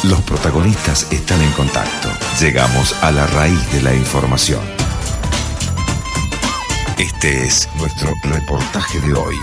Los protagonistas están en contacto. Llegamos a la raíz de la información. Este es nuestro reportaje de hoy.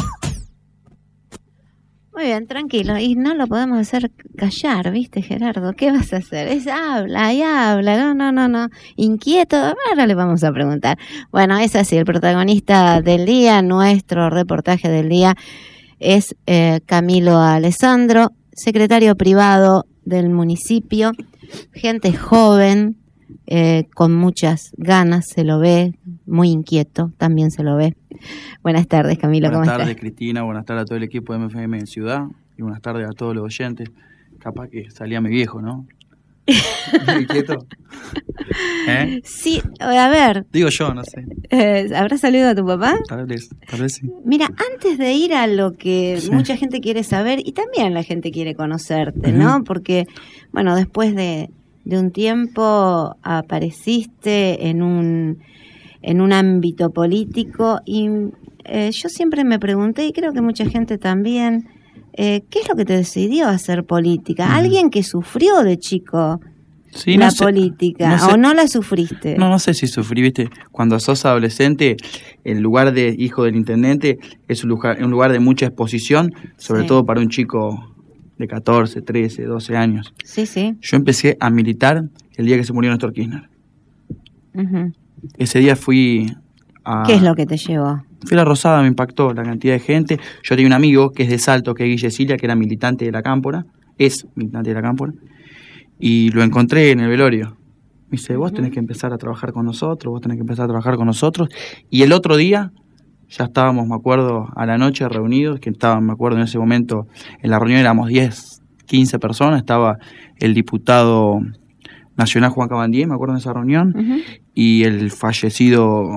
Muy bien, tranquilo. Y no lo podemos hacer callar, ¿viste, Gerardo? ¿Qué vas a hacer? Habla y habla. No. Inquieto. Ahora le vamos a preguntar. Bueno, es así. El protagonista del día, nuestro reportaje del día, es Camilo Alessandro, secretario privado del municipio. Gente joven, con muchas ganas, se lo ve. Muy inquieto, también se lo ve. Buenas tardes, Camilo, ¿cómo estás? Buenas tardes, Cristina, buenas tardes a todo el equipo de MFM en Ciudad y buenas tardes a todos los oyentes. Capaz que salía mi viejo, ¿no? ¿Muy inquieto? Sí, a ver. Digo yo, no sé. ¿Habrá salido a tu papá? Tal vez sí. Mira, antes de ir a lo que mucha gente quiere saber y también la gente quiere conocerte, ¿no? Porque, bueno, después de un tiempo apareciste en un ámbito político y yo siempre me pregunté, y creo que mucha gente también, ¿qué es lo que te decidió a hacer política? ¿Alguien que sufrió de chico la política o no la sufriste? No sé si sufrí, viste, cuando sos adolescente, el lugar de hijo del intendente es un lugar de mucha exposición, sobre todo para un chico de 14, 13, 12 años. Sí. Yo empecé a militar el día que se murió Néstor Kirchner. Ese día fui a... ¿Qué es lo que te llevó? Fui a La Rosada, me impactó la cantidad de gente. Yo tenía un amigo que es de Salto, que es Guille Cilia, que era militante de la Cámpora, es militante de la Cámpora, y lo encontré en el velorio. Me dice, vos tenés que empezar a trabajar con nosotros, y el otro día ya estábamos, me acuerdo, a la noche reunidos, que estaban, me acuerdo, en ese momento, en la reunión éramos 10, 15 personas, estaba el diputado nacional Juan Cabandier, me acuerdo de esa reunión, y el fallecido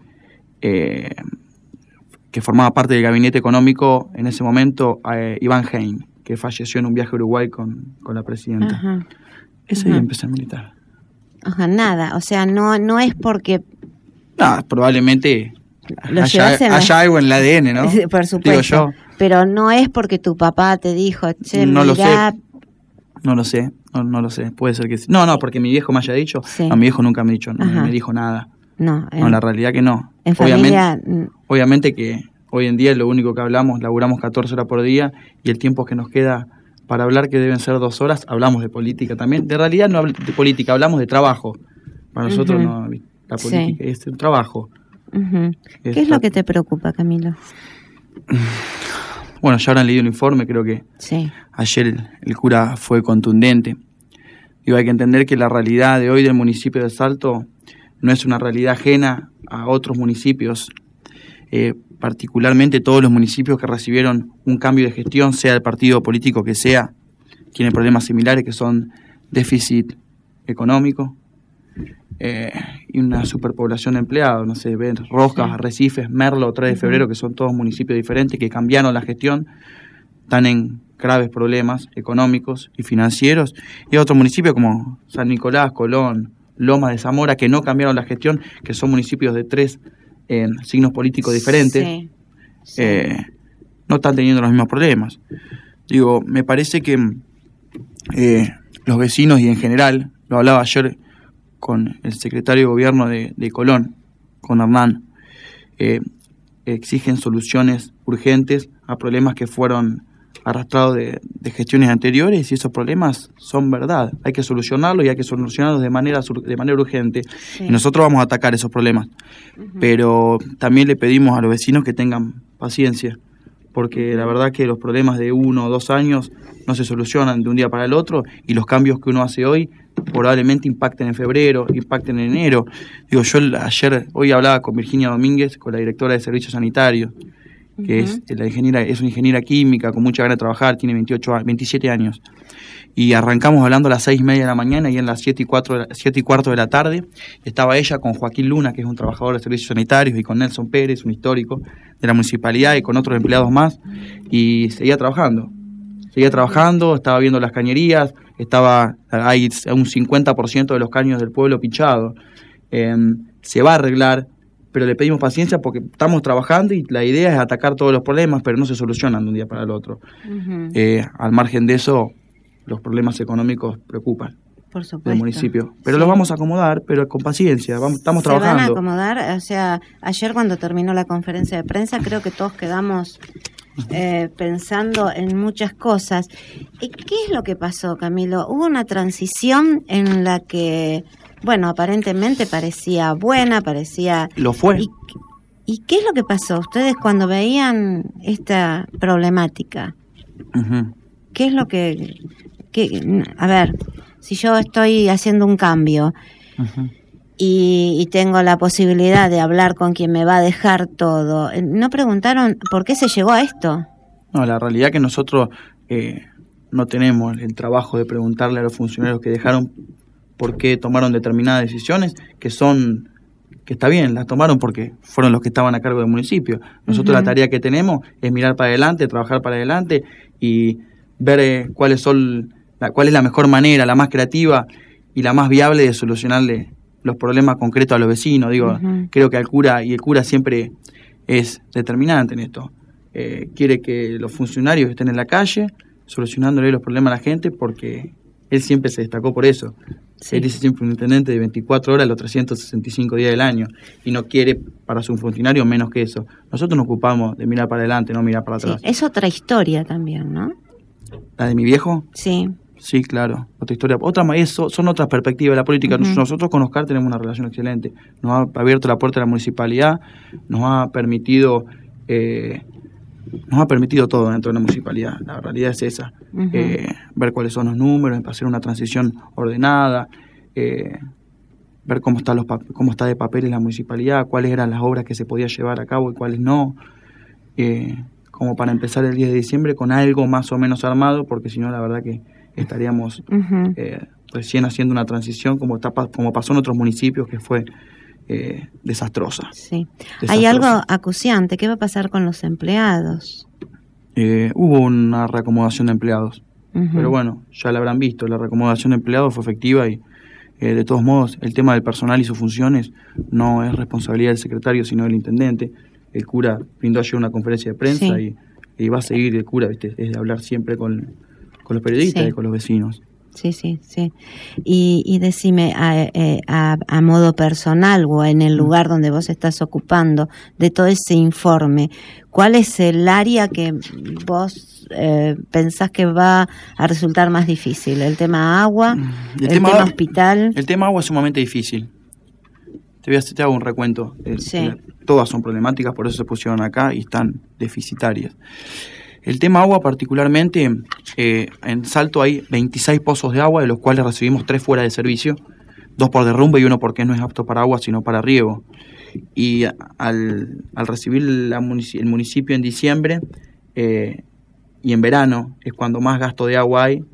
que formaba parte del gabinete económico en ese momento, Iván Hein, que falleció en un viaje a Uruguay con la presidenta. Ese día empecé a militar. Nada, o sea, no es porque... No, probablemente haya algo en el ADN, ¿no? Por supuesto, digo yo. Pero no es porque tu papá te dijo, che, no mirá... No lo sé, puede ser que sí. No, porque mi viejo me haya dicho, a mi viejo nunca me ha dicho, no me dijo nada. No, la realidad que no. En familia... Obviamente que hoy en día lo único que laburamos 14 horas por día y el tiempo que nos queda para hablar, que deben ser 2 horas, hablamos de política también. De realidad no de política, hablamos de trabajo. Para nosotros no, la política es un trabajo. ¿Qué es lo que te preocupa, Camilo? Bueno, ya habrán leído el informe, creo que ayer el cura fue contundente. Digo, hay que entender que la realidad de hoy del municipio de Salto no es una realidad ajena a otros municipios, particularmente todos los municipios que recibieron un cambio de gestión, sea el partido político que sea, tienen problemas similares que son déficit económico y una superpoblación de empleados, no sé, ven Rojas, Arrecifes, Merlo, 3 de febrero, que son todos municipios diferentes que cambiaron la gestión, están en graves problemas económicos y financieros, y otros municipios como San Nicolás, Colón, Lomas de Zamora, que no cambiaron la gestión, que son municipios de 3 signos políticos diferentes, no están teniendo los mismos problemas. Digo, me parece que los vecinos y en general, lo hablaba ayer con el secretario de Gobierno de Colón, con Hernán, exigen soluciones urgentes a problemas que fueron arrastrados de gestiones anteriores, y esos problemas son verdad. Hay que solucionarlos y hay que solucionarlos de manera urgente. Y nosotros vamos a atacar esos problemas. Pero también le pedimos a los vecinos que tengan paciencia, porque la verdad que los problemas de 1 o 2 años no se solucionan de un día para el otro, y los cambios que uno hace hoy probablemente impacten en febrero, impacten en enero. Digo, hoy hablaba con Virginia Domínguez, con la directora de Servicios Sanitarios, que es una ingeniera química con mucha ganas de trabajar, tiene 27 años. Y arrancamos hablando a las 6:30 de la mañana, y en las 7:15 de la tarde estaba ella con Joaquín Luna, que es un trabajador de servicios sanitarios, y con Nelson Pérez, un histórico de la municipalidad, y con otros empleados más, y seguía trabajando, estaba viendo las cañerías, hay un 50% de los caños del pueblo pinchados. Se va a arreglar, pero le pedimos paciencia porque estamos trabajando y la idea es atacar todos los problemas, pero no se solucionan de un día para el otro. Al margen de eso, los problemas económicos preocupan por supuesto, del municipio. Pero sí. Lo vamos a acomodar, pero con paciencia, estamos trabajando. Se van a acomodar, o sea, ayer cuando terminó la conferencia de prensa creo que todos quedamos pensando en muchas cosas. ¿Y qué es lo que pasó, Camilo? Hubo una transición en la que, bueno, aparentemente parecía buena, parecía... Lo fue. ¿Y qué es lo que pasó? Ustedes cuando veían esta problemática, Uh-huh. ¿qué es lo que a ver, si yo estoy haciendo un cambio Uh-huh. y tengo la posibilidad de hablar con quien me va a dejar todo, ¿no preguntaron por qué se llegó a esto? No, la realidad es que nosotros no tenemos el trabajo de preguntarle a los funcionarios que dejaron por qué tomaron determinadas decisiones, que está bien, las tomaron porque fueron los que estaban a cargo del municipio. Nosotros La tarea que tenemos es mirar para adelante, trabajar para adelante y ver cuál es la mejor manera, la más creativa y la más viable de solucionarle los problemas concretos a los vecinos. Digo, creo que el cura siempre es determinante en esto. Quiere que los funcionarios estén en la calle solucionándole los problemas a la gente porque él siempre se destacó por eso. Sí. Él es siempre un intendente de 24 horas los 365 días del año y no quiere para su funcionario menos que eso. Nosotros nos ocupamos de mirar para adelante, no mirar para atrás. Sí, es otra historia también, ¿no? ¿La de mi viejo? Sí. Sí, claro, otra historia. Son otras perspectivas de la política. Nosotros con Oscar tenemos una relación excelente. Nos ha abierto la puerta de la municipalidad, nos ha permitido todo dentro de la municipalidad. La realidad es esa. Ver cuáles son los números, hacer una transición ordenada, ver cómo está de papeles la municipalidad, cuáles eran las obras que se podía llevar a cabo y cuáles no, como para empezar el 10 de diciembre con algo más o menos armado, porque si no la verdad que estaríamos recién haciendo una transición como pasó en otros municipios, que fue desastrosa. Sí. Hay algo acuciante. ¿Qué va a pasar con los empleados? Hubo una reacomodación de empleados, pero bueno, ya la habrán visto, la reacomodación de empleados fue efectiva y de todos modos el tema del personal y sus funciones no es responsabilidad del secretario sino del intendente. El cura brindó ayer una conferencia de prensa y va a seguir el cura, ¿viste? Es de hablar siempre con los periodistas y con los vecinos. Sí. Y decime, a modo personal o en el lugar donde vos estás ocupando de todo ese informe, ¿cuál es el área que vos pensás que va a resultar más difícil? ¿El tema agua? ¿El tema hospital? El tema agua es sumamente difícil. Te hago un recuento. Todas son problemáticas, por eso se pusieron acá y están deficitarias. El tema agua particularmente, en Salto hay 26 pozos de agua, de los cuales recibimos 3 fuera de servicio, 2 por derrumbe y 1 porque no es apto para agua, sino para riego. Y al recibir el municipio en diciembre y en verano, es cuando más gasto de agua hay,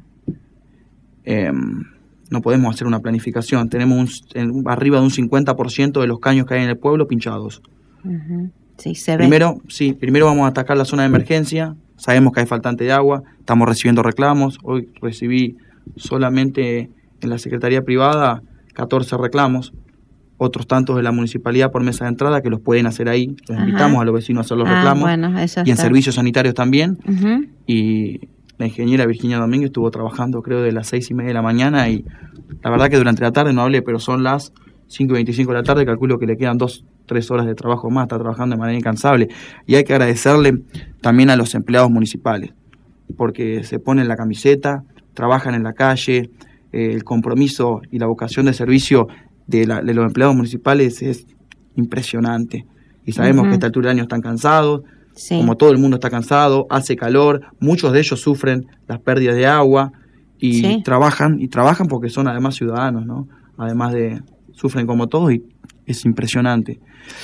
no podemos hacer una planificación. Tenemos arriba de un 50% de los caños que hay en el pueblo pinchados. Sí, se ve. Primero vamos a atacar la zona de emergencia. Sabemos que hay faltante de agua, estamos recibiendo reclamos. Hoy recibí solamente en la Secretaría Privada 14 reclamos, otros tantos de la municipalidad por mesa de entrada que los pueden hacer ahí. Los invitamos a los vecinos a hacer los reclamos. Bueno, eso y en servicios sanitarios también. Y la ingeniera Virginia Domínguez estuvo trabajando creo de las 6:30 de la mañana y la verdad que durante la tarde no hablé, pero son las 5:25 de la tarde, calculo que le quedan 2-3 horas de trabajo más, está trabajando de manera incansable. Y hay que agradecerle también a los empleados municipales, porque se ponen la camiseta, trabajan en la calle, el compromiso y la vocación de servicio de los empleados municipales es impresionante. Y sabemos que a esta altura del año están cansados, como todo el mundo está cansado, hace calor, muchos de ellos sufren las pérdidas de agua y trabajan porque son además ciudadanos, ¿no? Además de sufren como todos y es impresionante.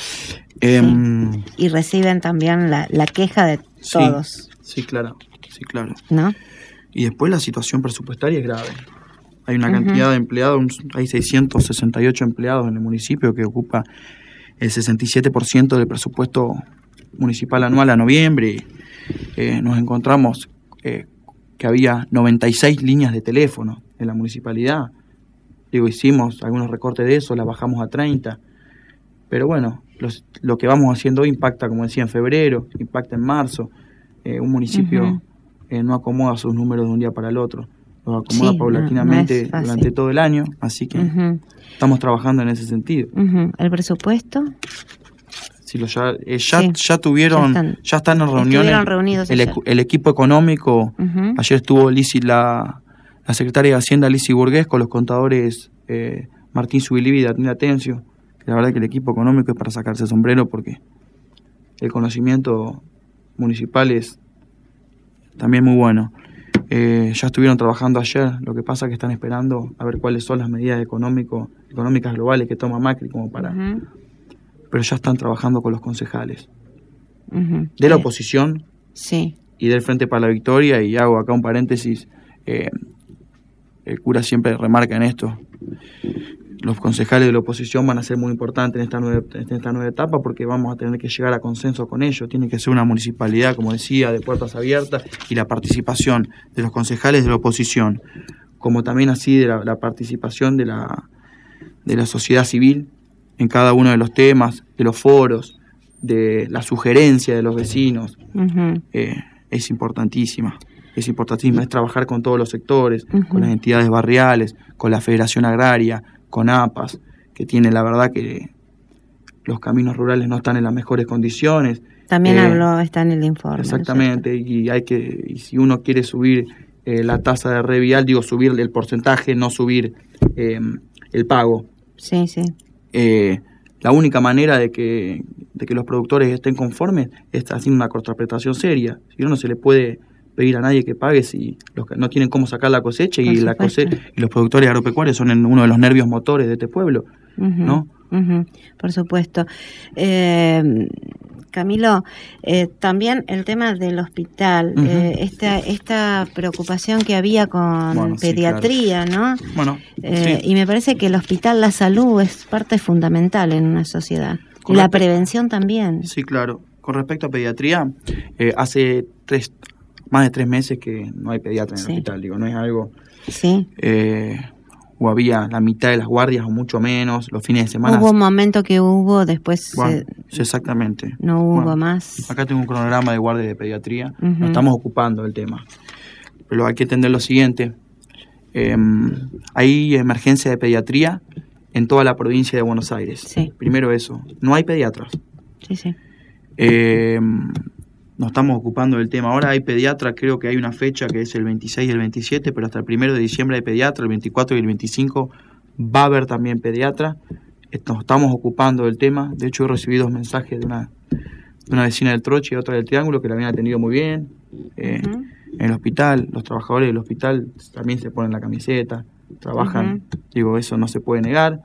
Y reciben también la queja de todos. Sí, claro. ¿No? Y después la situación presupuestaria es grave. Hay una cantidad de empleados, hay 668 empleados en el municipio que ocupa el 67% del presupuesto municipal anual a noviembre. Nos encontramos que había 96 líneas de teléfono en la municipalidad. Hicimos algunos recortes de eso, las bajamos a 30. Pero bueno, lo que vamos haciendo hoy impacta, como decía, en febrero, impacta en marzo. Un municipio no acomoda sus números de un día para el otro. lo acomoda Sí, paulatinamente no es fácil. durante todo el año, así que estamos trabajando en ese sentido. ¿El presupuesto? Sí, ya Sí, tuvieron, ya están en reuniones. Estuvieron reunidos ayer. El equipo económico, ayer estuvo la secretaria de Hacienda Lizzy Burgués con los contadores Martín Subilivi y Datina Atencio, que la verdad que el equipo económico es para sacarse el sombrero porque el conocimiento municipal es también muy bueno. Ya estuvieron trabajando ayer, lo que pasa es que están esperando a ver cuáles son las medidas económicas globales que toma Macri como para... Pero ya están trabajando con los concejales de la oposición Sí. y del Frente para la Victoria, y hago acá un paréntesis, el cura siempre remarca en esto, los concejales de la oposición van a ser muy importantes en esta nueva etapa porque vamos a tener que llegar a consenso con ellos, tiene que ser una municipalidad, como decía, de puertas abiertas, y la participación de los concejales de la oposición, como también así de la participación de la sociedad civil en cada uno de los temas, de los foros, de la sugerencia de los vecinos, es importantísima. Es trabajar con todos los sectores, con las entidades barriales, con la Federación Agraria, con APAS, que tiene la verdad que los caminos rurales no están en las mejores condiciones. También está en el informe. Exactamente, y si uno quiere subir la tasa de revial, subir el porcentaje, no subir el pago. Sí, sí. La única manera de que los productores estén conformes es haciendo una contraprestación seria. Si no se le puede pedir a nadie que pague si no tienen cómo sacar la cosecha, y los productores agropecuarios son uno de los nervios motores de este pueblo, ¿no? Por supuesto. Camilo, también el tema del hospital, esta preocupación que había con pediatría, sí, claro, ¿no? Bueno, sí. Y me parece que el hospital, la salud es parte fundamental en una sociedad. Y la prevención también. Sí, claro. Con respecto a pediatría, hace más de 3 meses que no hay pediatra en el hospital, no es algo... Sí. O había la mitad de las guardias o mucho menos, los fines de semana. Hubo un momento que hubo, después... exactamente. No hubo más. Acá tengo un cronograma de guardia de pediatría, nos estamos ocupando del tema. Pero hay que entender lo siguiente, hay emergencia de pediatría en toda la provincia de Buenos Aires. Sí. Primero eso, no hay pediatras. Sí, sí. Nos estamos ocupando del tema. Ahora hay pediatra, creo que hay una fecha que es el 26 y el 27, pero hasta el 1 de diciembre hay pediatra, el 24 y el 25 va a haber también pediatra. Nos estamos ocupando del tema. De hecho, he recibido 2 mensajes de una vecina del Troche y otra del Triángulo que la habían atendido muy bien. En el hospital, los trabajadores del hospital también se ponen la camiseta, trabajan, eso no se puede negar.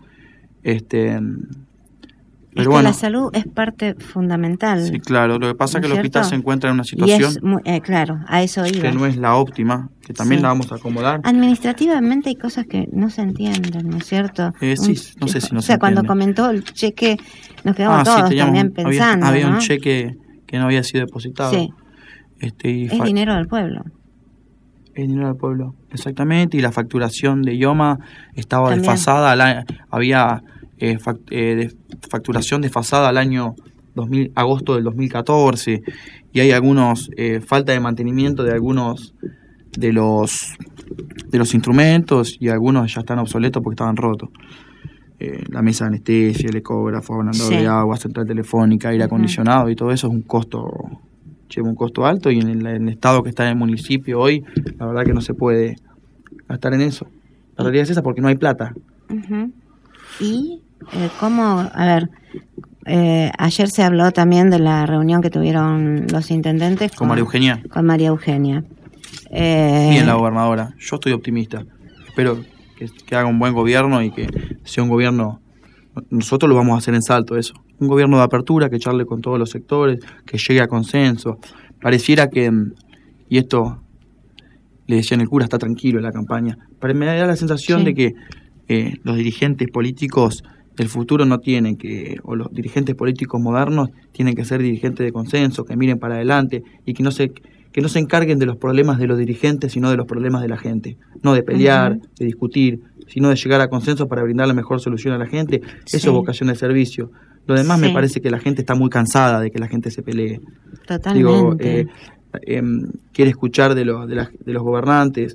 Pero bueno, la salud es parte fundamental. Sí, claro. Lo que pasa es que el hospital se encuentra en una situación... claro, a eso iba. Que no es la óptima, que también la vamos a acomodar. Administrativamente hay cosas que no se entienden, ¿no es cierto? Sí, no sé si no se entiende. O sea, cuando comentó el cheque, nos quedamos todos también pensando, Había ¿no? un cheque que no había sido depositado. Sí. Es dinero del pueblo. Es dinero del pueblo, exactamente. Y la facturación de IOMA estaba desfasada. Había... facturación desfasada al año agosto del 2014, y hay algunos falta de mantenimiento de algunos de los instrumentos, y algunos ya están obsoletos porque estaban rotos. La mesa de anestesia, el ecógrafo, abonador de agua, central telefónica, aire acondicionado, y todo eso es un costo alto, y en el estado que está en el municipio hoy, la verdad que no se puede gastar en eso. La realidad es esa, porque no hay plata. ¿Y cómo? A ver, ayer se habló también de la reunión que tuvieron los intendentes con María Eugenia. Con María Eugenia. Bien, la gobernadora. Yo estoy optimista. Espero que haga un buen gobierno y que sea un gobierno... Nosotros lo vamos a hacer en Salto, eso. Un gobierno de apertura, que charle con todos los sectores, que llegue a consenso. Pareciera que... Y esto le decían, el cura está tranquilo en la campaña. Pero me da la sensación de que los dirigentes políticos del futuro o los dirigentes políticos modernos tienen que ser dirigentes de consenso, que miren para adelante y que no se encarguen de los problemas de los dirigentes, sino de los problemas de la gente. No de pelear, de discutir, sino de llegar a consenso para brindar la mejor solución a la gente. Eso es vocación de servicio. Lo demás me parece que la gente está muy cansada de que la gente se pelee. Totalmente. Quiere escuchar de los gobernantes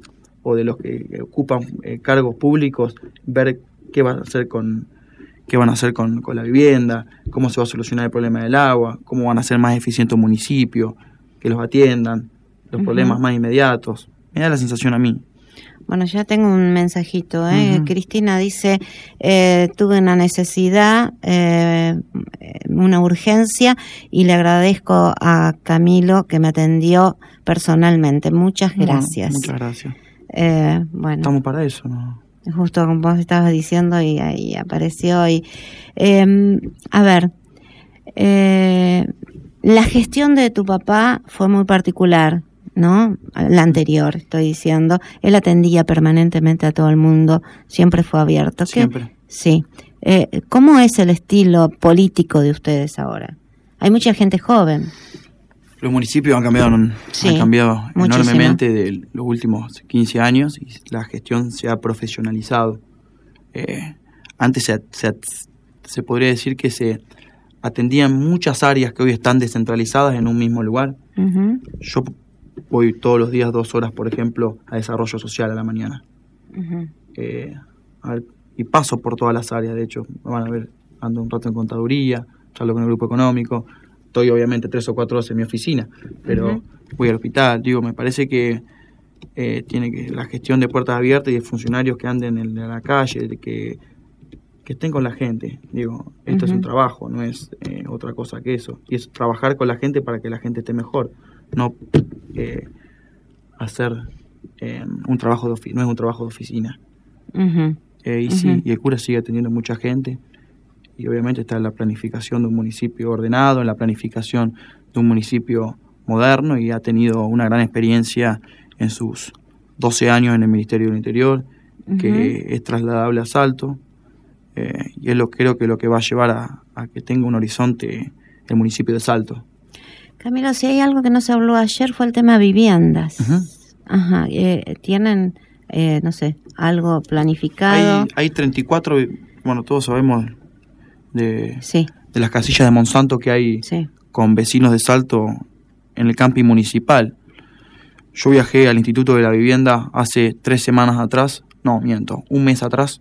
o de los que ocupan cargos públicos, ver qué van a hacer con la vivienda, cómo se va a solucionar el problema del agua, cómo van a ser más eficientes un municipio, que los atiendan, los problemas más inmediatos. Me da la sensación a mí. Bueno, ya tengo un mensajito. Cristina dice, tuve una necesidad, una urgencia, y le agradezco a Camilo que me atendió personalmente. Muchas gracias. Muchas gracias. Bueno, estamos para eso, ¿no? Justo como vos estabas diciendo, y ahí apareció. Y a ver, la gestión de tu papá fue muy particular, ¿no? La anterior, estoy diciendo. Él atendía permanentemente a todo el mundo, siempre fue abierto. Siempre. Sí. ¿Cómo es el estilo político de ustedes ahora? Hay mucha gente joven. Los municipios han cambiado muchísimo. Enormemente de los últimos 15 años y la gestión se ha profesionalizado. Antes se podría decir que se atendían muchas áreas que hoy están descentralizadas en un mismo lugar. Uh-huh. Yo voy todos los días 2 horas, por ejemplo, a desarrollo social a la mañana. Uh-huh. Y paso por todas las áreas, de hecho, van a ver, ando un rato en contaduría, charlo con el grupo económico, estoy obviamente 3 o 4 horas en mi oficina, pero voy al hospital. Me parece que tiene que la gestión de puertas abiertas y de funcionarios que anden en la calle, de que estén con la gente. Esto es un trabajo, no es otra cosa que eso. Y es trabajar con la gente para que la gente esté mejor, no hacer un trabajo no es un trabajo de oficina. Uh-huh. Sí, y el cura sigue atendiendo mucha gente. Y obviamente está en la planificación de un municipio ordenado, en la planificación de un municipio moderno, y ha tenido una gran experiencia en sus 12 años en el Ministerio del Interior, que es trasladable a Salto, y es creo que lo que va a llevar a que tenga un horizonte el municipio de Salto. Camilo, si hay algo que no se habló ayer fue el tema viviendas. Uh-huh. Ajá. ¿Tienen, no sé, algo planificado? Hay 34, bueno, todos sabemos de Sí. de las casillas de Monsanto que hay Sí. con vecinos de Salto en el camping municipal. Yo viajé al Instituto de la Vivienda hace 3 semanas atrás, un mes atrás,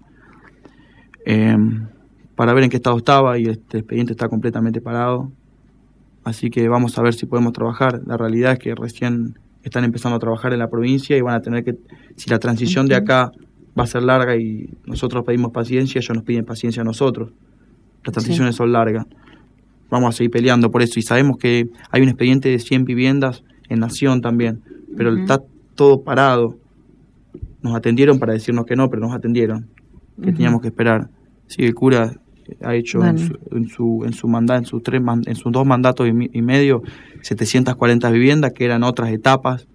para ver en qué estado estaba, y este expediente está completamente parado. Así que vamos a ver si podemos trabajar. La realidad es que recién están empezando a trabajar en la provincia y van a tener que, si la transición de acá va a ser larga y nosotros pedimos paciencia, ellos nos piden paciencia a nosotros. Las transiciones son largas. Vamos a seguir peleando por eso. Y sabemos que hay un expediente de 100 viviendas en Nación también, pero está todo parado. Nos atendieron para decirnos que no, pero nos atendieron, que teníamos que esperar. Sí, el cura ha hecho en sus 2 mandatos y medio 740 viviendas, que eran otras etapas.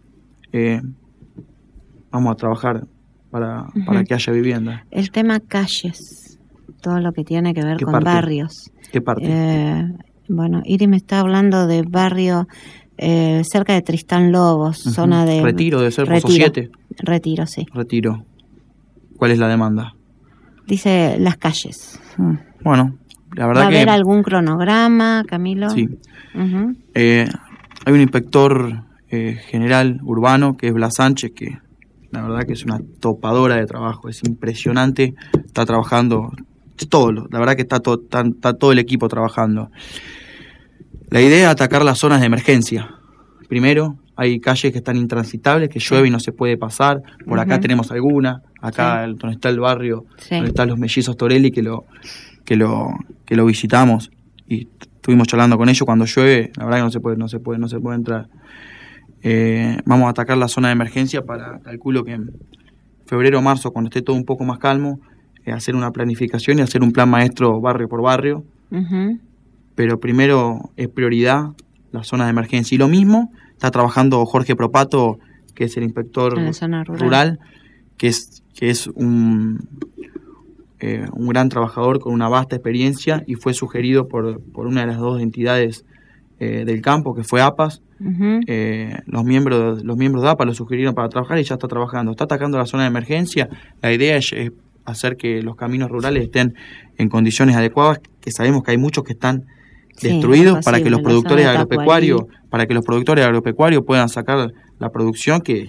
Vamos a trabajar para que haya vivienda. El tema calles, todo lo que tiene que ver con parte? barrios. ¿Qué parte? Bueno, Iri me está hablando de barrio cerca de Tristán Lobos, zona de... Retiro, debe ser Pozo 7. Retiro, sí. Retiro. ¿Cuál es la demanda? Dice las calles. Bueno, la verdad ¿Va a que... haber algún cronograma, Camilo? Sí. Hay un inspector general urbano que es Blas Sánchez, que la verdad que es una topadora de trabajo, es impresionante, está trabajando la verdad que está todo el equipo trabajando. La idea es atacar las zonas de emergencia. Primero, hay calles que están intransitables, que llueve y no se puede pasar. Por acá tenemos alguna, acá donde está el barrio, donde están los mellizos Torelli, que lo visitamos y estuvimos charlando con ellos. Cuando llueve, la verdad que no se puede entrar. Vamos a atacar la zona de emergencia calculo que en febrero o marzo, cuando esté todo un poco más calmo, hacer una planificación y hacer un plan maestro barrio por barrio. Pero primero es prioridad las zonas de emergencia. Y lo mismo está trabajando Jorge Propato, que es el inspector rural, que es un gran trabajador con una vasta experiencia, y fue sugerido por una de las 2 entidades del campo, que fue APAS. Los miembros de APAS lo sugirieron para trabajar y ya está trabajando. Está atacando la zona de emergencia. La idea es hacer que los caminos rurales estén en condiciones adecuadas, que sabemos que hay muchos que están destruidos, para que los productores agropecuarios puedan sacar la producción que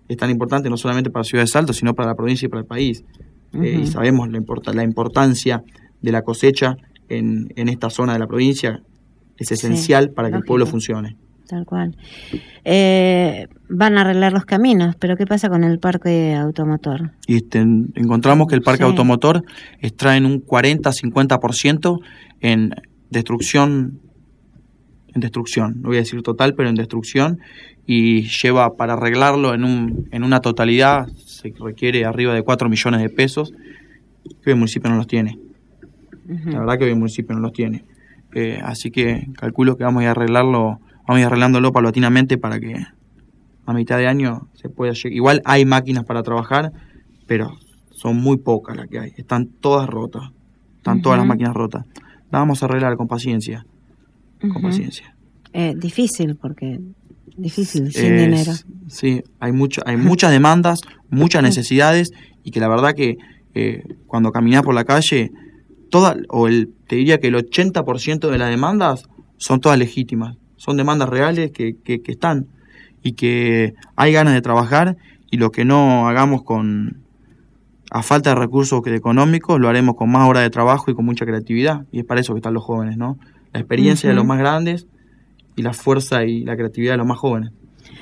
es tan importante no solamente para la ciudad de Salto, sino para la provincia y para el país. Y sabemos la importancia de la cosecha en esta zona de la provincia, es esencial para que el pueblo funcione. Tal cual. Van a arreglar los caminos, pero ¿qué pasa con el parque automotor? Y encontramos que el parque automotor extrae en un 40-50% en destrucción, no voy a decir total, pero en destrucción, y lleva para arreglarlo en una totalidad, se requiere arriba de 4 millones de pesos, que hoy el municipio no los tiene. La verdad que hoy el municipio no los tiene. Así que calculo que vamos a ir arreglándolo paulatinamente para que a mitad de año se pueda llegar. Igual hay máquinas para trabajar, pero son muy pocas las que hay. Están todas rotas. Están todas las máquinas rotas. Las vamos a arreglar con paciencia. Con paciencia. Difícil, sin dinero. Sí, hay muchas demandas, muchas necesidades, y que la verdad que cuando caminás por la calle, te diría que el 80% de las demandas son todas legítimas. Son demandas reales que están, y que hay ganas de trabajar, y lo que no hagamos a falta de recursos económicos, lo haremos con más horas de trabajo y con mucha creatividad, y es para eso que están los jóvenes, ¿no? La experiencia de los más grandes y la fuerza y la creatividad de los más jóvenes.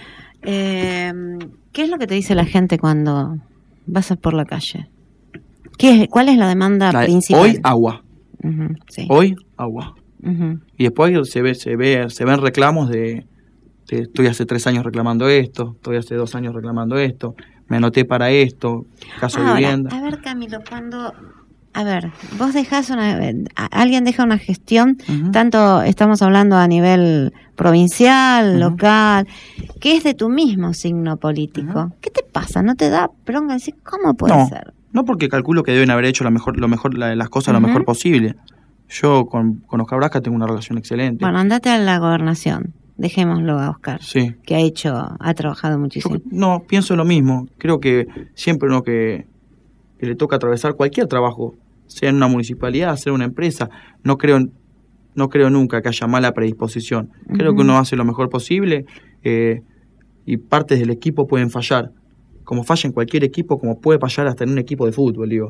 ¿Qué es lo que te dice la gente cuando vas por la calle? ¿Cuál es la demanda principal? Hoy, agua. Hoy, agua. Y después se ven reclamos de estoy hace 3 años reclamando esto, estoy hace 2 años reclamando esto, me anoté para esto, caso de vivienda. A ver, Camilo, vos dejás alguien deja una gestión, tanto estamos hablando a nivel provincial, local, que es de tu mismo signo político. ¿Qué te pasa? ¿No te da bronca decir cómo puede ser? No, porque calculo que deben haber hecho las cosas lo mejor posible. Yo con Oscar Brasca tengo una relación excelente. Bueno, andate a la gobernación. Dejémoslo a Oscar, que ha trabajado muchísimo. Yo pienso lo mismo. Creo que siempre uno que le toca atravesar cualquier trabajo, sea en una municipalidad, sea en una empresa, no creo nunca que haya mala predisposición. Creo que uno hace lo mejor posible, y partes del equipo pueden fallar. Como falla en cualquier equipo, como puede fallar hasta en un equipo de fútbol, digo.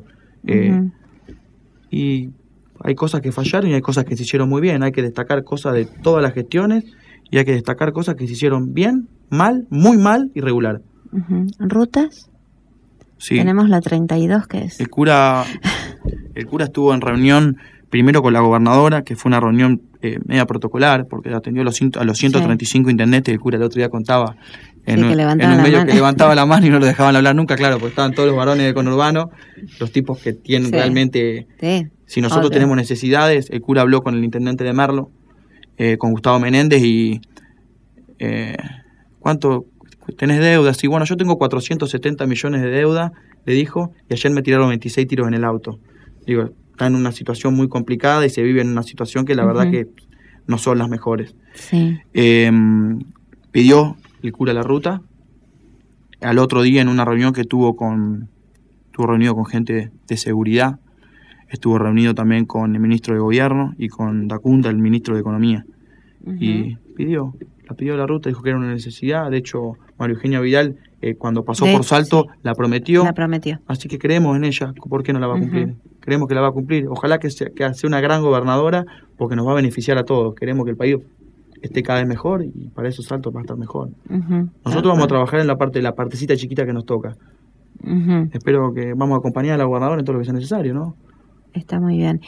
Y hay cosas que fallaron y hay cosas que se hicieron muy bien. Hay que destacar cosas de todas las gestiones, y hay que destacar cosas que se hicieron bien, mal, muy mal y regular. ¿Rutas? Sí. Tenemos la 32, que es... El cura estuvo en reunión primero con la gobernadora, que fue una reunión media protocolar, porque atendió a los 135 intendentes. El cura el otro día contaba en un medio que levantaba la mano y no lo dejaban hablar nunca, claro, porque estaban todos los varones del conurbano, los tipos que tienen realmente... Si nosotros tenemos necesidades, el cura habló con el intendente de Merlo, con Gustavo Menéndez, y ¿cuánto tenés deudas? Y bueno, yo tengo 470 millones de deuda, le dijo, y ayer me tiraron 26 tiros en el auto. Digo, está en una situación muy complicada y se vive en una situación que la verdad que no son las mejores. Pidió el cura la ruta. Al otro día, en una reunión que estuvo reunido con gente de seguridad, estuvo reunido también con el ministro de Gobierno y con Dacunda, el ministro de Economía. Y la pidió la ruta, dijo que era una necesidad. De hecho, María Eugenia Vidal, cuando pasó por Salto, la prometió. Así que creemos en ella. ¿Por qué no la va a cumplir? Creemos que la va a cumplir. Ojalá que sea una gran gobernadora, porque nos va a beneficiar a todos. Queremos que el país esté cada vez mejor, y para eso Salto va a estar mejor. Nosotros vamos a trabajar en la partecita chiquita que nos toca. Espero que vamos a acompañar a la gobernadora en todo lo que sea necesario, ¿no? Está muy bien.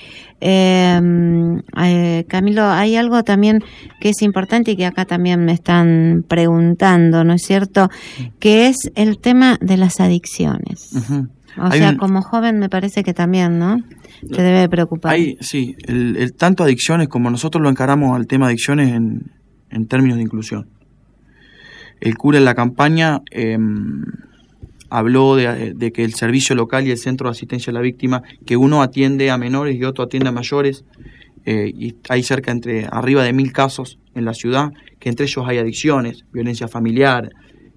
Camilo, hay algo también que es importante y que acá también me están preguntando, ¿no es cierto? Que es el tema de las adicciones. O sea, como joven me parece que también, ¿no? Te debe preocupar. Sí, el tanto adicciones como nosotros lo encaramos al tema adicciones en términos de inclusión. El cura en la campaña habló de que el servicio local y el centro de asistencia a la víctima, que uno atiende a menores y otro atiende a mayores, y hay arriba de 1000 casos en la ciudad, que entre ellos hay adicciones, violencia familiar,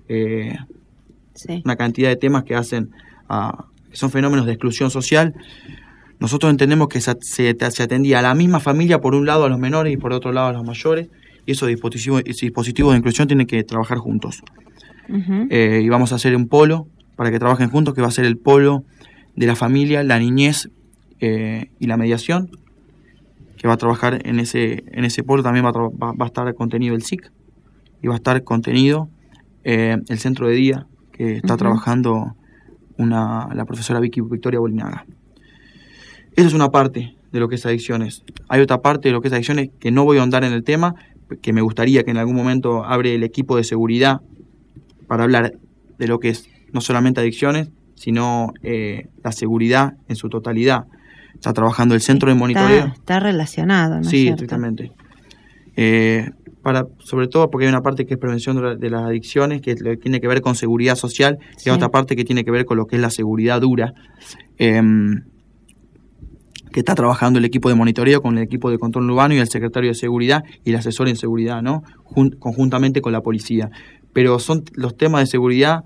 una cantidad de temas que que son fenómenos de exclusión social. Nosotros entendemos que se atendía a la misma familia, por un lado a los menores y por otro lado a los mayores, y esos dispositivos de inclusión tienen que trabajar juntos. y vamos a hacer un polo para que trabajen juntos, que va a ser el polo de la familia, la niñez y la mediación, que va a trabajar en ese polo. También va a estar contenido el SIC y va a estar contenido el centro de día que está trabajando la profesora Victoria Bolinaga. Esa es una parte de lo que es adicciones. Hay otra parte de lo que es adicciones que no voy a ahondar en el tema, que me gustaría que en algún momento abre el equipo de seguridad para hablar de lo que es no solamente adicciones, sino la seguridad en su totalidad. Está trabajando el centro de monitoreo. Está relacionado, ¿no? Sí, estrictamente. Sobre todo porque hay una parte que es prevención de las adicciones, que tiene que ver con seguridad social, y hay otra parte que tiene que ver con lo que es la seguridad dura, que está trabajando el equipo de monitoreo con el equipo de control urbano y el secretario de seguridad y el asesor en seguridad, ¿no? Conjuntamente con la policía. Pero son los temas de seguridad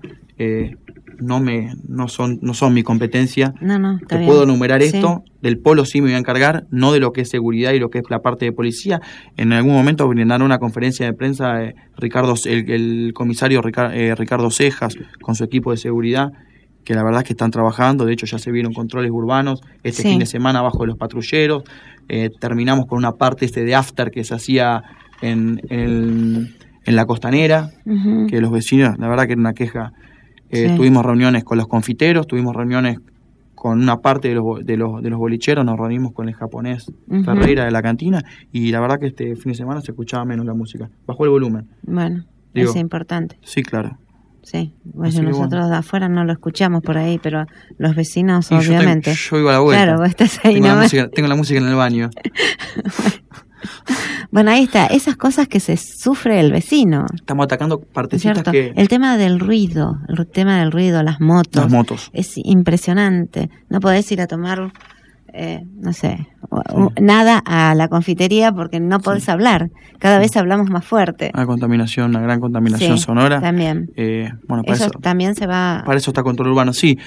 no son mi competencia. No, Te puedo enumerar esto. Del polo sí me voy a encargar, no de lo que es seguridad y lo que es la parte de policía. En algún momento brindaron una conferencia de prensa el comisario Ricardo Cejas con su equipo de seguridad, que la verdad es que están trabajando. De hecho ya se vieron controles urbanos fin de semana bajo de los patrulleros. Terminamos con una parte de after que se hacía en la costanera, que los vecinos, la verdad que era una queja. Tuvimos reuniones con los confiteros, tuvimos reuniones con una parte de los bolicheros, nos reunimos con el japonés Ferreira de la cantina, y la verdad que este fin de semana se escuchaba menos la música, bajó el volumen. Bueno, es importante. Sí, claro. Sí, bueno, nosotros de afuera no lo escuchamos por ahí, pero los vecinos obviamente. Yo iba a la vuelta. Claro, vos estás ahí tengo la música en el baño. Bueno, ahí está, esas cosas que se sufre el vecino. Estamos atacando partecitas que... El tema del ruido, las motos. Las motos. Es impresionante. No podés ir a tomar, nada a la confitería porque no podés hablar. Cada vez hablamos más fuerte. Una gran contaminación sonora. También. Eso también se va... Para eso está control urbano, sí.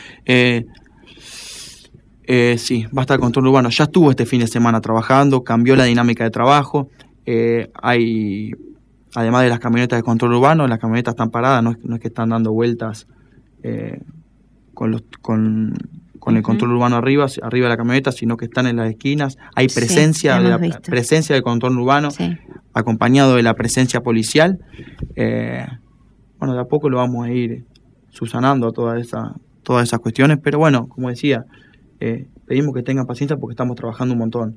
Sí, va a estar control urbano. Ya estuvo este fin de semana trabajando, cambió la dinámica de trabajo. Hay, además de las camionetas de control urbano, las camionetas están paradas, no es que están dando vueltas con el control urbano arriba de la camioneta, sino que están en las esquinas. Hay presencia presencia del control urbano, acompañado de la presencia policial. De a poco lo vamos a ir subsanando todas esas cuestiones, pero bueno, como decía, pedimos que tengan paciencia porque estamos trabajando un montón.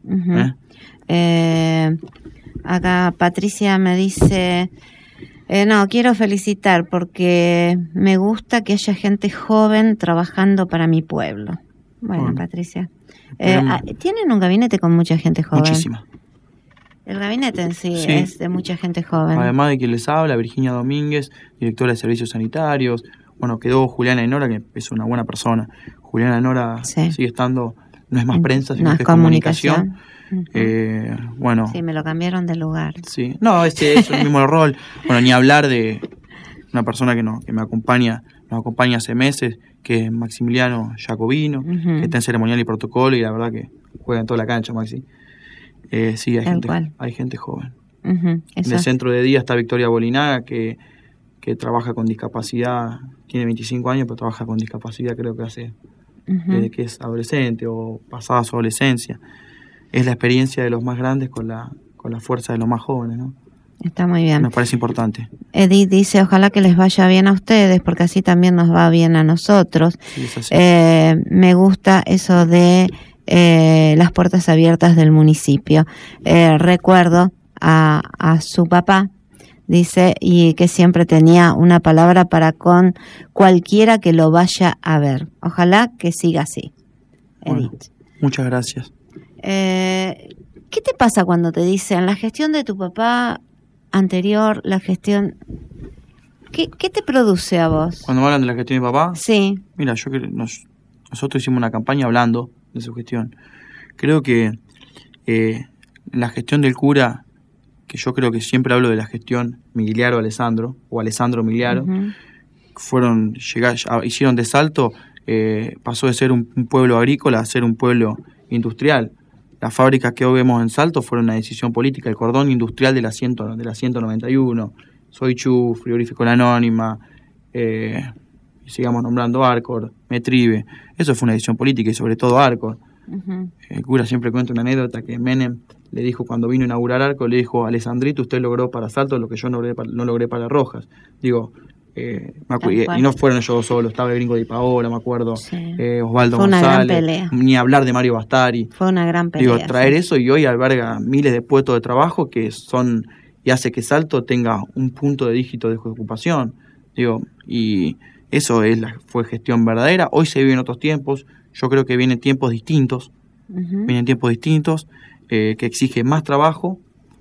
Acá Patricia me dice, quiero felicitar porque me gusta que haya gente joven trabajando para mi pueblo. Bueno, Patricia, ¿tienen un gabinete con mucha gente joven? Muchísima. El gabinete en sí es de mucha gente joven. Además de quien les habla, Virginia Domínguez, directora de Servicios Sanitarios. Bueno, quedó Juliana Enora, que es una buena persona. Juliana Enora sigue estando, no es más prensa, sino que es comunicación. Sí, me lo cambiaron de lugar. Sí, no, es el mismo rol. Bueno, ni hablar de una persona que me acompaña, nos acompaña hace meses, que es Maximiliano Jacobino, que está en ceremonial y protocolo, y la verdad que juega en toda la cancha, Maxi. Sí, hay gente joven. En el centro de día está Victoria Bolinaga, que trabaja con discapacidad, tiene 25 años, pero trabaja con discapacidad, creo que hace desde que es adolescente o pasada su adolescencia. Es la experiencia de los más grandes con la fuerza de los más jóvenes, ¿no? Está muy bien. Nos parece importante. Edith dice, ojalá que les vaya bien a ustedes, porque así también nos va bien a nosotros. Sí, es así. Me gusta eso de las puertas abiertas del municipio. Recuerdo a su papá, dice, y que siempre tenía una palabra para con cualquiera que lo vaya a ver. Ojalá que siga así, Edith. Bueno, muchas gracias. ¿Qué te pasa cuando te dicen la gestión de tu papá anterior, la gestión... ¿Qué te produce a vos? Cuando me hablan de la gestión de mi papá, sí. Mira, nosotros hicimos una campaña hablando de su gestión. Creo que la gestión del cura, que yo creo que siempre hablo de la gestión Migliaro Alessandro, o Alessandro Migliaro, hicieron de Salto, pasó de ser un pueblo agrícola a ser un pueblo industrial. Las fábricas que hoy vemos en Salto fueron una decisión política. El cordón industrial de la 191, Soichu, Frigorífico La Anónima, sigamos nombrando Arcor, Metribe. Eso fue una decisión política y sobre todo Arcor. Ujú. El cura siempre cuenta una anécdota que Menem le dijo cuando vino a inaugurar Arcor, le dijo: Alessandrito, usted logró para Salto lo que yo no logré para Rojas. Digo, y no fueron ellos dos solos, estaba el Gringo Di Paola, me acuerdo, Sí. Osvaldo Fue una gran González, pelea. ni hablar de Mario Bastari. Fue una gran pelea. Digo, traer sí. eso, y hoy alberga miles de puestos de trabajo que son, y hace que Salto tenga un punto de dígito de ocupación. Digo, y eso fue gestión verdadera. Hoy se viven otros tiempos. Yo creo que vienen tiempos distintos. Ujú. Vienen tiempos distintos, que exige más trabajo,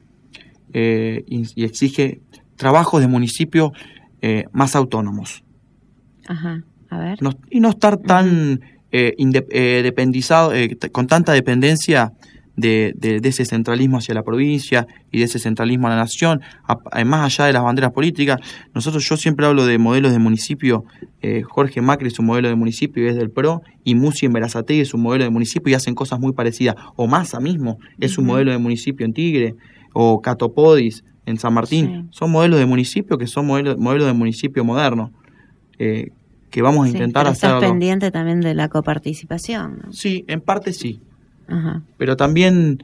y exige trabajos de municipios más autónomos. Ajá, a ver. Y no estar tan dependizado, con tanta dependencia de ese centralismo hacia la provincia y de ese centralismo a la nación, más allá de las banderas políticas. Yo siempre hablo de modelos de municipio. Jorge Macri es un modelo de municipio y es del PRO, y Musi en Berazategui es un modelo de municipio y hacen cosas muy parecidas. O Massa mismo es un modelo de municipio en Tigre, o Catopodis en San Martín. Sí. Son modelos de municipio que son modelos de municipio moderno, que vamos a intentar pero estás hacerlo. pendiente también de la coparticipación, ¿no? Sí, en parte sí. Ajá. Pero también,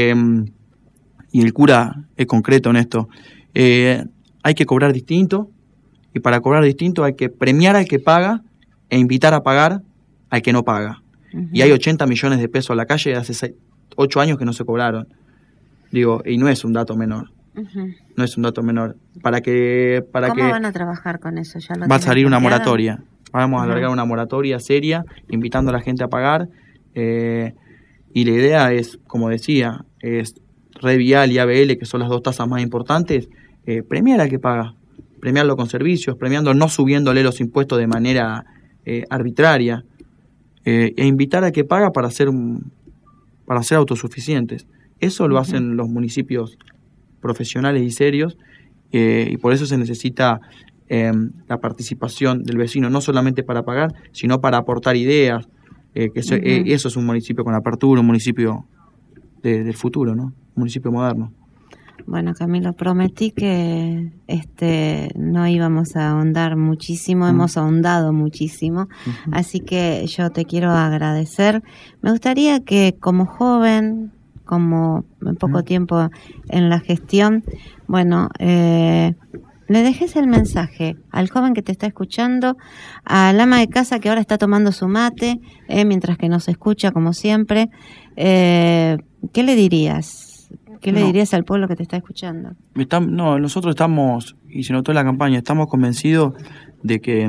y el cura es concreto en esto, hay que cobrar distinto, y para cobrar distinto hay que premiar al que paga e invitar a pagar al que no paga. Ujú. Y hay 80 millones de pesos a la calle hace 8 años que no se cobraron. Digo, y no es un dato menor. Ujú. No es un dato menor. ¿Cómo van a trabajar con eso? ¿Ya lo Va a tienen salir una planteado? moratoria. Vamos a Ajá. alargar una moratoria seria, invitando a la gente a pagar. Y la idea es, como decía, es Red Vial y ABL, que son las dos tasas más importantes, premiar al que paga. Premiarlo con servicios, premiando, no subiéndole los impuestos de manera arbitraria. E invitar al que paga para ser autosuficientes. Eso lo hacen los municipios profesionales y serios, y por eso se necesita la participación del vecino, no solamente para pagar, sino para aportar ideas. Eso es un municipio con apertura, un municipio del futuro, ¿no? Un municipio moderno. Bueno, Camilo, prometí que no íbamos a ahondar muchísimo, hemos ahondado muchísimo, así que yo te quiero agradecer. Me gustaría que como joven, como en poco tiempo en la gestión, bueno, le dejes el mensaje al joven que te está escuchando, al ama de casa que ahora está tomando su mate, mientras que nos escucha como siempre. ¿Qué le dirías? ¿Qué le dirías al pueblo que te está escuchando? Nosotros estamos, y se notó en la campaña, estamos convencidos de que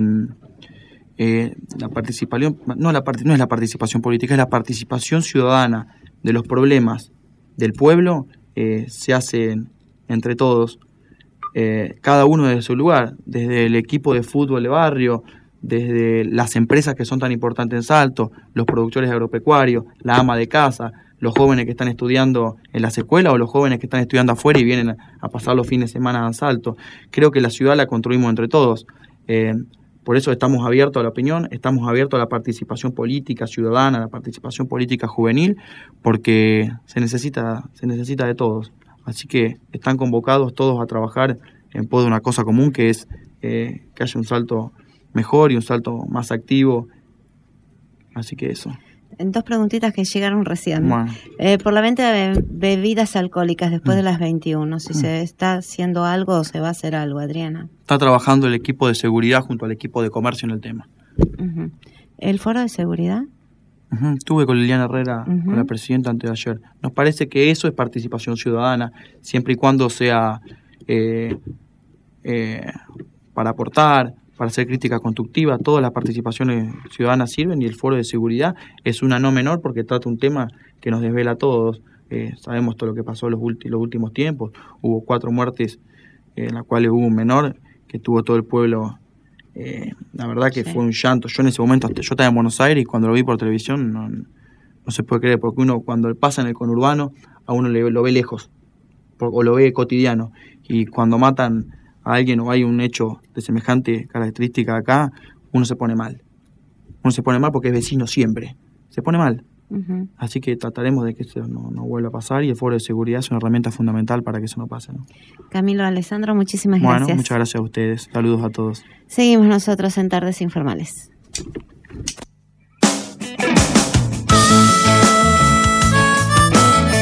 la participación, no es la participación política, es la participación ciudadana de los problemas del pueblo, se hacen entre todos, cada uno desde su lugar, desde el equipo de fútbol de barrio, desde las empresas que son tan importantes en Salto, los productores agropecuarios, la ama de casa, los jóvenes que están estudiando en las escuelas o los jóvenes que están estudiando afuera y vienen a pasar los fines de semana en Salto. Creo que la ciudad la construimos entre todos. Por eso estamos abiertos a la opinión, estamos abiertos a la participación política ciudadana, a la participación política juvenil, porque se necesita de todos. Así que están convocados todos a trabajar en pos de una cosa común, que es que haya un Salto mejor y un Salto más activo. Así que eso. Dos preguntitas que llegaron recién. Bueno. Por la venta de bebidas alcohólicas después de las 21, si se está haciendo algo o se va a hacer algo, Adriana. Está trabajando el equipo de seguridad junto al equipo de comercio en el tema. Uh-huh. ¿El foro de seguridad? Estuve con Liliana Herrera, con la presidenta, antes de ayer. Nos parece que eso es participación ciudadana, siempre y cuando sea para aportar, para hacer crítica constructiva. Todas las participaciones ciudadanas sirven, y el foro de seguridad es una no menor porque trata un tema que nos desvela a todos. Sabemos todo lo que pasó en los últimos tiempos. Hubo 4 muertes, en las cuales hubo un menor que tuvo todo el pueblo. La verdad que fue un llanto. Yo en ese momento, yo estaba en Buenos Aires, y cuando lo vi por televisión no se puede creer, porque uno cuando pasa en el conurbano a uno lo ve lejos o lo ve cotidiano, y cuando matan a alguien o hay un hecho de semejante característica acá, uno se pone mal. Uno se pone mal porque es vecino siempre. Se pone mal. Uh-huh. Así que trataremos de que eso no vuelva a pasar, y el foro de seguridad es una herramienta fundamental para que eso no pase, ¿no? Camilo, Alessandro, muchísimas gracias. Bueno, muchas gracias a ustedes. Saludos a todos. Seguimos nosotros en Tardes Informales.